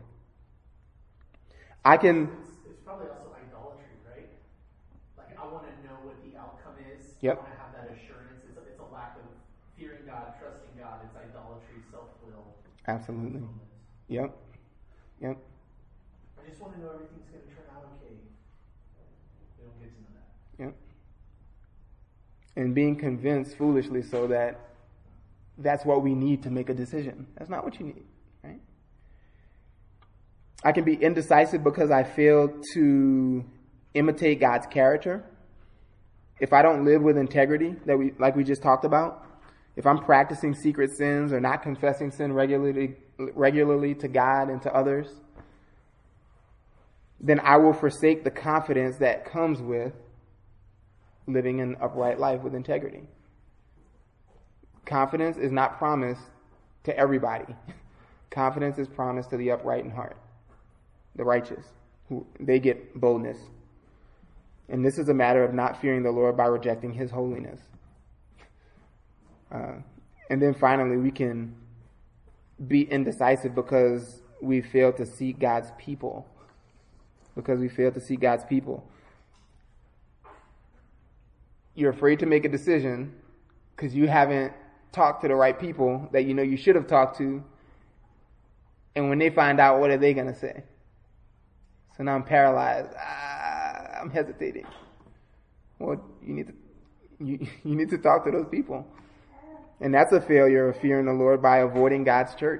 I can... It's, it's probably also idolatry, right? Like, I want to know what the outcome is. Yep. I want to have that assurance. It's a, it's a lack of fearing God, trusting God. It's idolatry, self-will. Absolutely. Yep. Yep. I just want to know everything's going to turn out okay. We don't get to know that. Yep. And being convinced foolishly so that that's what we need to make a decision. That's not what you need, right? I can be indecisive because I fail to imitate God's character. If I don't live with integrity, that we like we just talked about, if I'm practicing secret sins or not confessing sin regularly regularly to God and to others, then I will forsake the confidence that comes with living an upright life with integrity. Confidence is not promised to everybody. Confidence is promised to the upright in heart, the righteous, who they get boldness. And this is a matter of not fearing the Lord by rejecting his holiness. Uh, and then finally, we can be indecisive because we fail to seek God's people. Because we fail to seek God's people. You're afraid to make a decision because you haven't talked to the right people that you know you should have talked to. And when they find out, what are they going to say? So now I'm paralyzed. Ah, I'm hesitating. Well, you need to you, you need to talk to those people. And that's a failure of fearing the Lord by avoiding God's church.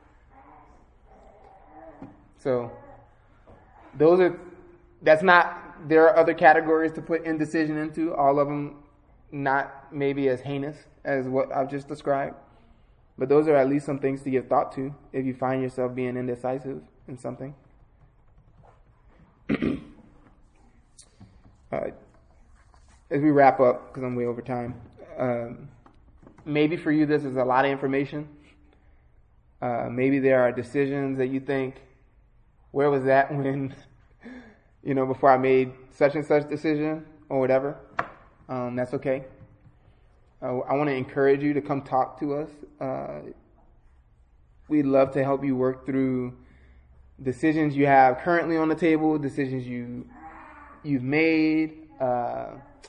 So those are that's not there are other categories to put indecision into, all of them not maybe as heinous as what I've just described. But those are at least some things to give thought to if you find yourself being indecisive in something. uh, as we wrap up, because I'm way over time, um, maybe for you this is a lot of information. Uh, maybe there are decisions that you think, where was that when, you know, before I made such and such decision or whatever. Um, that's okay. Uh, I want to encourage you to come talk to us. Uh, we'd love to help you work through decisions you have currently on the table, decisions you, you've made, uh,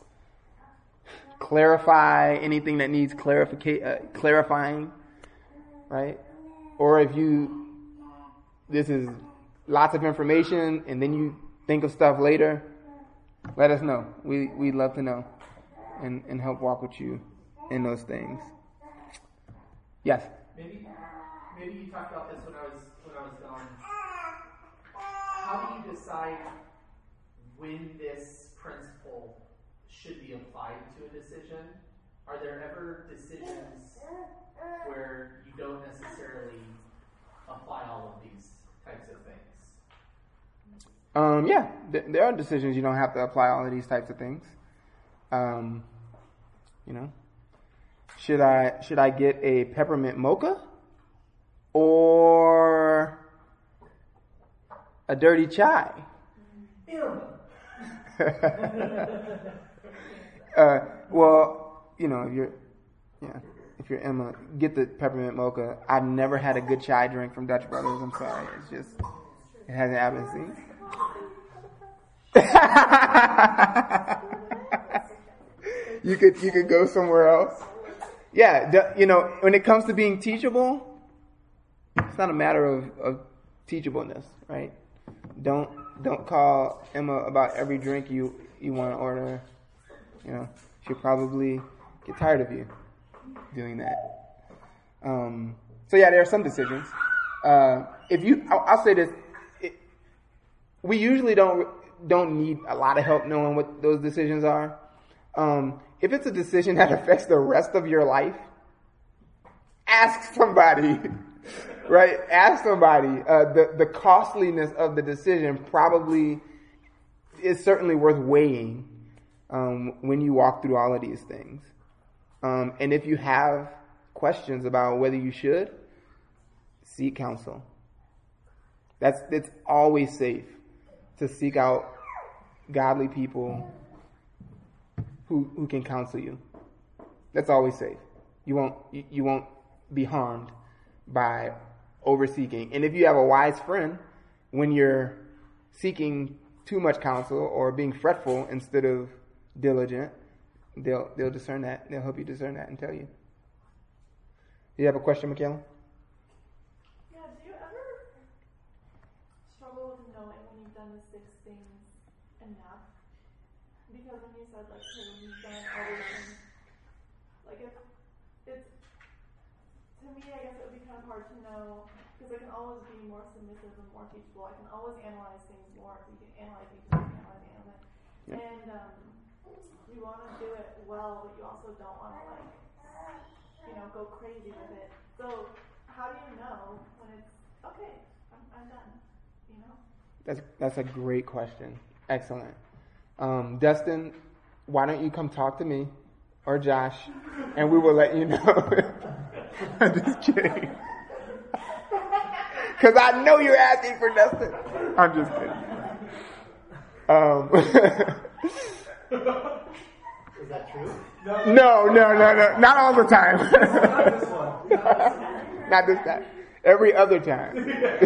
clarify anything that needs clarifica- uh, clarifying, right? Or if you, this is lots of information and then you think of stuff later, let us know. We, we'd love to know and, and help walk with you in those things. Yes? Maybe, maybe you talked about this when I was when I was gone. How do you decide when this principle should be applied to a decision? Are there ever decisions where you don't necessarily apply all of these types of things. Um, yeah, th- there are decisions you don't have to apply all of these types of things. Um, you know, should I should I get a peppermint mocha or a dirty chai? uh, well, you know, if you're, yeah, if you're Emma, get the peppermint mocha. I've never had a good chai drink from Dutch Brothers. I'm sorry, it's just it hasn't happened since. you could you could go somewhere else. Yeah, the, you know, when it comes to being teachable, it's not a matter of, of teachableness, right? Don't don't call Emma about every drink you, you want to order. You know, she'll probably get tired of you doing that. Um, so yeah, there are some decisions. Uh, if you, I'll, I'll say this: it, we usually don't don't need a lot of help knowing what those decisions are. Um, if it's a decision that affects the rest of your life, ask somebody. Right? Ask somebody. Uh, the, the costliness of the decision probably is certainly worth weighing um, when you walk through all of these things. Um, and if you have questions about whether you should, seek counsel. That's it's always safe to seek out godly people who who can counsel you. That's always safe. You won't you, you won't be harmed by over-seeking. And if you have a wise friend, when you're seeking too much counsel or being fretful instead of diligent, they'll they'll discern that. They'll help you discern that and tell you. Do you have a question, Michaela? Yeah, do you ever struggle with knowing when you've done the six things enough? Because when you said, like, hey, when you've done everything, like, if it's, to me, I guess it would be kind of hard to know, because I can always be more submissive and more teachable. I can always analyze things more. You can analyze things, you can analyze, analyze. Yeah. And um, you want to do it well, but you also don't want to, like, you know, go crazy with it. So how do you know when it's, okay, I'm, I'm done, you know? That's that's a great question. Excellent. Um, Dustin, why don't you come talk to me or Josh, and we will let you know. I'm just kidding. Because I know you're asking for Dustin. I'm just kidding. Um, Is that true? no, no, no, no. Not all the time. Not this one. Not this time. Every other time.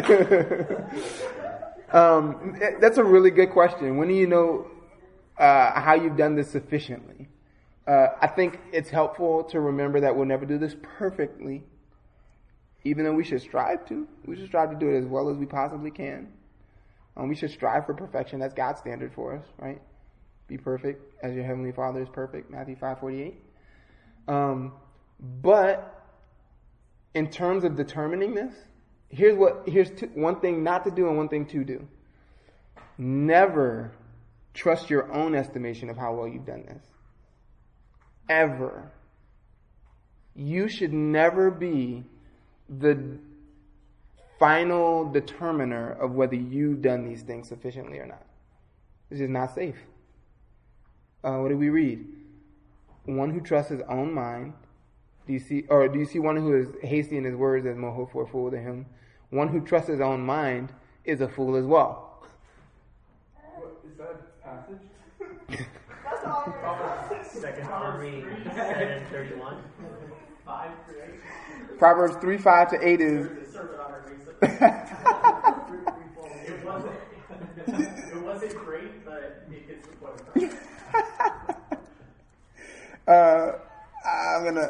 um, that's a really good question. When do you know uh, how you've done this sufficiently? Uh, I think it's helpful to remember that we'll never do this perfectly, even though we should strive to. We should strive to do it as well as we possibly can. Um, we should strive for perfection. That's God's standard for us, right? Be perfect as your heavenly Father is perfect, Matthew five forty-eight. Um, but in terms of determining this, here's what here's two, one thing not to do and one thing to do. Never trust your own estimation of how well you've done this. Ever. You should never be the final determiner of whether you've done these things sufficiently or not. It's just not safe. Uh, what do we read? One who trusts his own mind. Do you see, or do you see one who is hasty in his words as more hopeful or fool to him? One who trusts his own mind is a fool as well. What, is that a passage? That's all right. Second Army seven thirty-one. Five through eight. Proverbs three, five to eight is The sermon on it recently. It wasn't. It wasn't great, but it hits the point. uh, I'm gonna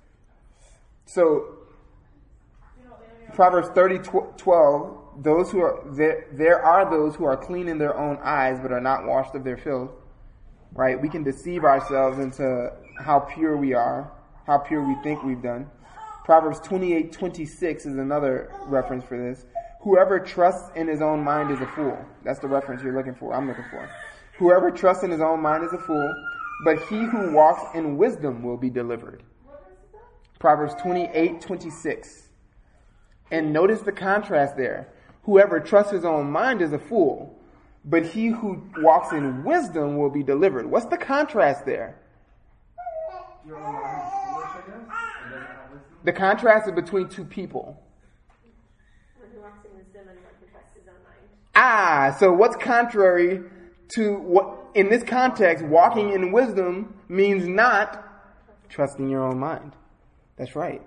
so Proverbs thirty, twelve, those who are there there are those who are clean in their own eyes but are not washed of their filth. Right? We can deceive ourselves into how pure we are, how pure we think we've done. Proverbs twenty-eight, twenty-six is another reference for this. Whoever trusts in his own mind is a fool. That's the reference you're looking for, I'm looking for. Whoever trusts in his own mind is a fool, but he who walks in wisdom will be delivered. Proverbs twenty-eight twenty-six. And notice the contrast there. Whoever trusts his own mind is a fool, but he who walks in wisdom will be delivered. What's the contrast there? Your own mind is foolish, I guess, and doesn't have wisdom. The contrast is between two people. One who walks in wisdom and one who trusts his own mind. Ah, so what's contrary to what, in this context, walking in wisdom means not trusting your own mind. That's right.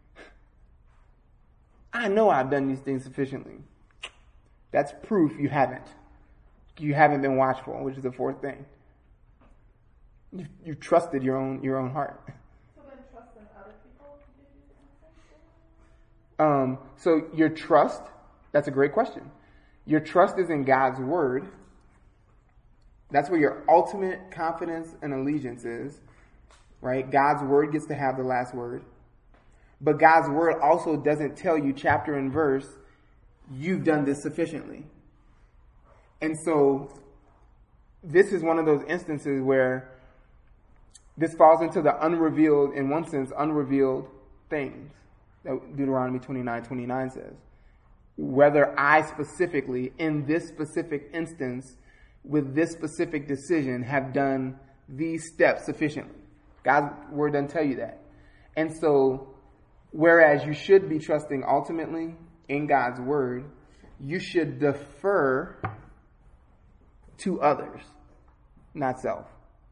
I know I've done these things sufficiently. That's proof you haven't. You haven't been watchful, which is the fourth thing. You, you trusted your own your own heart. So then trust in other people to do these things? Um, so your trust, that's a great question. Your trust is in God's word. That's where your ultimate confidence and allegiance is, right? God's word gets to have the last word. But God's word also doesn't tell you chapter and verse, you've done this sufficiently. And so this is one of those instances where this falls into the unrevealed, in one sense, unrevealed things that Deuteronomy twenty-nine twenty-nine says. Whether I specifically, in this specific instance, with this specific decision, have done these steps sufficiently. God's word doesn't tell you that. And so, whereas you should be trusting ultimately in God's word, you should defer to others, not self.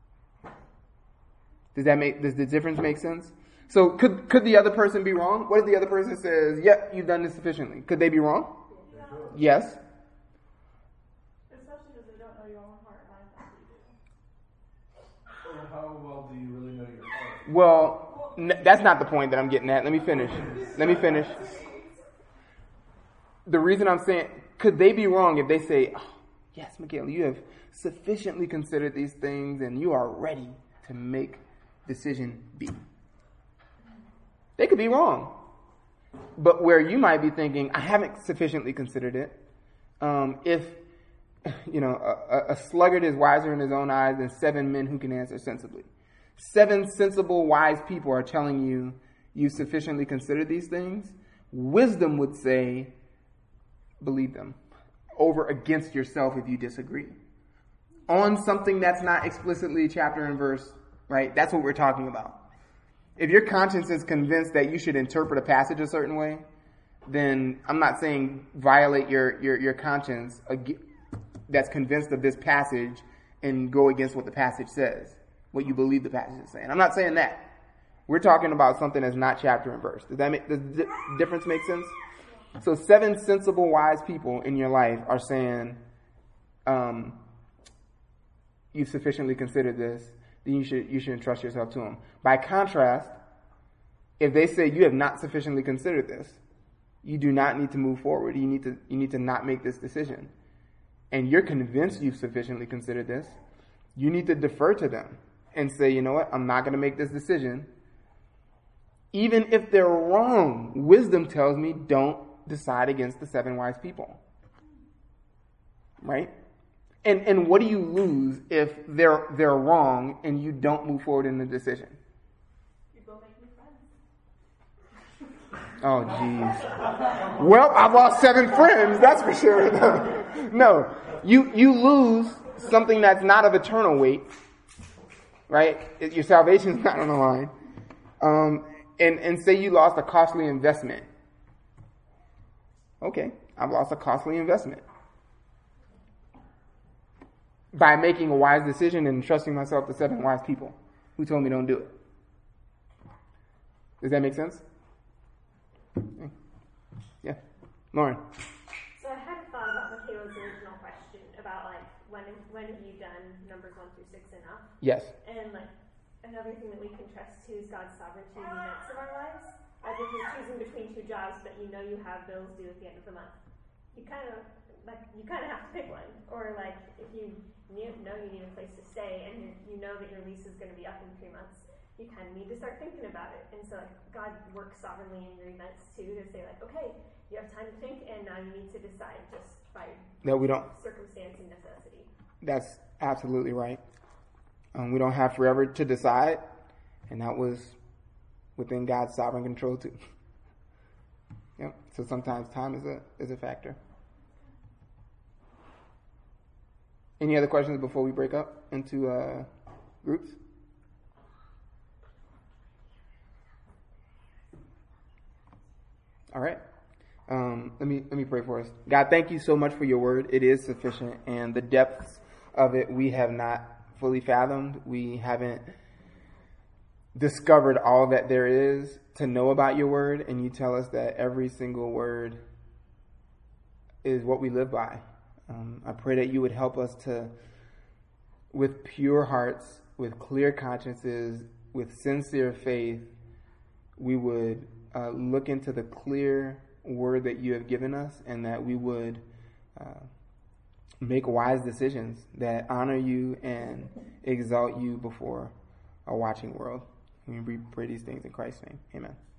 Does that make, does the difference make sense? So could could the other person be wrong? What if the other person says, yep, you've done this sufficiently? Could they be wrong? Yeah. Yes. Especially because they don't know your own heart and mind like you do. So how well do you really know your heart? Well, n- that's not the point that I'm getting at. Let me finish. Let me finish. The reason I'm saying, could they be wrong if they say, oh, yes, Michaela, you have sufficiently considered these things and you are ready to make decision B. They could be wrong. But where you might be thinking, I haven't sufficiently considered it. Um, if, you know, a, a sluggard is wiser in his own eyes than seven men who can answer sensibly. Seven sensible, wise people are telling you you sufficiently considered these things. Wisdom would say, believe them. Over against yourself if you disagree. On something that's not explicitly chapter and verse, right? That's what we're talking about. If your conscience is convinced that you should interpret a passage a certain way, then I'm not saying violate your, your, your conscience that's convinced of this passage and go against what the passage says, what you believe the passage is saying. I'm not saying that. We're talking about something that's not chapter and verse. Does that make, does the difference make sense? So seven sensible, wise people in your life are saying, um, you've sufficiently considered this, then you should you should entrust yourself to them. By contrast, if they say you have not sufficiently considered this, you do not need to move forward. You need to you need to not make this decision. And you're convinced you've sufficiently considered this, you need to defer to them and say, you know what, I'm not going to make this decision. Even if they're wrong, wisdom tells me don't decide against the seven wise people. Right? And and what do you lose if they're they're wrong and you don't move forward in the decision? You go make new friends. Oh, jeez. Well, I've lost seven friends, that's for sure. No, no. You, you lose something that's not of eternal weight, right? Your salvation's not on the line. Um, and, and say you lost a costly investment. Okay, I've lost a costly investment. By making a wise decision and entrusting myself to seven wise people who told me don't do it. Does that make sense? Yeah. Lauren. So I had a thought about Michaela's original question about like when when have you done numbers one through six enough? Yes. And like another thing that we can trust too is God's sovereignty in the events of our lives. Like if you're choosing between two jobs but you know you have bills due at the end of the month, you kind of like you kind of have to pick one. Or like if you know you need a place to stay and you you know that your lease is going to be up in three months. You kind of need to start thinking about it. And so like, God works sovereignly in your events too to say like, okay, you have time to think and now you need to decide just by No, we don't. circumstance and necessity. That's absolutely right. Um, we don't have forever to decide. And that was within God's sovereign control too. Yep. So sometimes time is a is a factor. Any other questions before we break up into uh, groups? All right. Um, let me let me pray for us. God, thank you so much for your word. It is sufficient, and the depths of it we have not fully fathomed. We haven't discovered all that there is to know about your word, and you tell us that every single word is what we live by. Um, I pray that you would help us to, with pure hearts, with clear consciences, with sincere faith, we would uh, look into the clear word that you have given us, and that we would uh, make wise decisions that honor you and exalt you before a watching world. We pray these things in Christ's name. Amen.